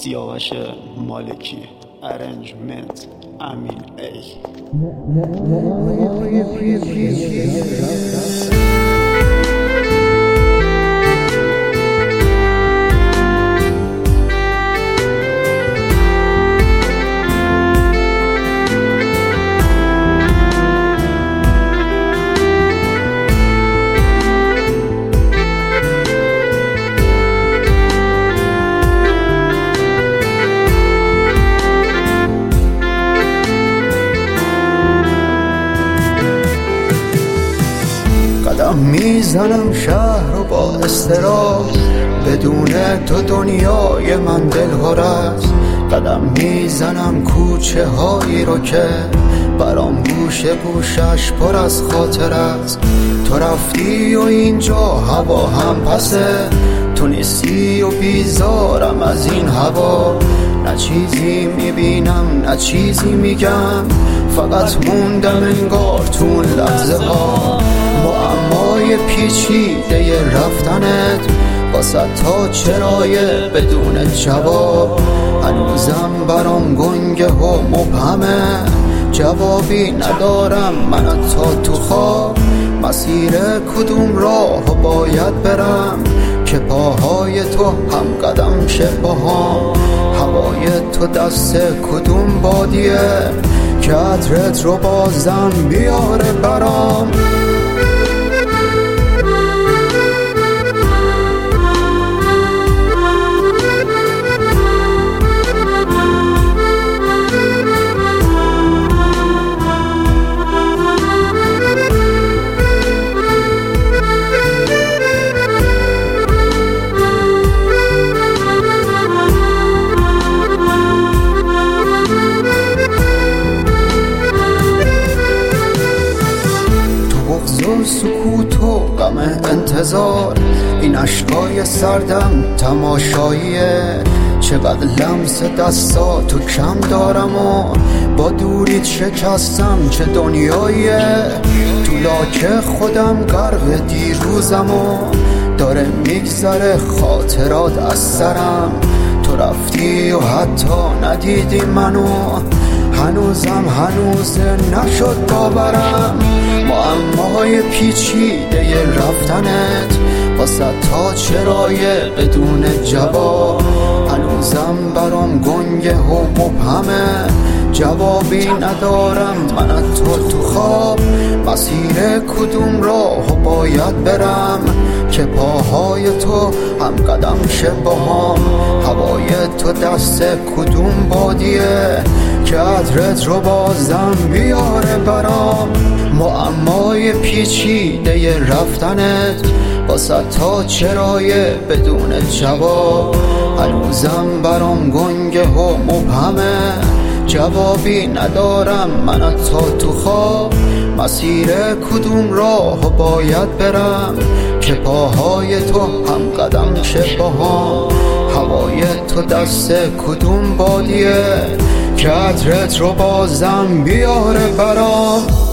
سیاوش مالکی، ارنجمنت امین ای. قدم میزنم شهر رو با اضطراب، بدون تو دنیای من دلهور است. قدم میزنم کوچه هایی رو که برام گوشه گوشش پر از خاطر است. تو رفتی و اینجا هوا هم پسه، تو نیستی و بیزارم از این هوا. نه چیزی میبینم نه چیزی میگم، فقط موندم انگار تو اون لحظه ها. معمای پیچیده رفتنت واسه تا چرای بدون جواب، هنوزم برام گنگه و مبهمه. جوابی ندارم من تا تو خواب، مسیر کدوم راه باید برم که پاهای تو هم قدم شه باهام. هوای تو دست کدوم بادیه که عطرت رو بازم بیاره برام. سکوت و غم انتظار، این اشکای سردم تماشاییه. چقدر لمس دستاتو کم دارم و با دوریت شکستم چه دنیاییه. تو لاک خودم غرق دیروزم و داره میگذره خاطرات از سرم. تو رفتی و حتی ندیدی منو، هنوزم نشد باورم. معمای پیچیده رفتنت واسه تا چرای بدون جواب، هنوزم برام گنگه و مبهمه. جوابی ندارم من تو خواب، مسیر کدوم راه باید برم که پاهای تو هم قدم شه باهام. هوای تو دست کدوم بادیه که عطرت رو بازم بیاره برام. معمای پیچیده رفتنت واسه تا چرای بدون جواب، هنوزم برام گنگه و مبهمه. جوابی ندارم من تو خواب، مسیر کدوم راه باید برم که پاهای تو هم قدم شه باهام. هوای تو دست کدوم بادیه که عطرت رو بازم بیاره برام.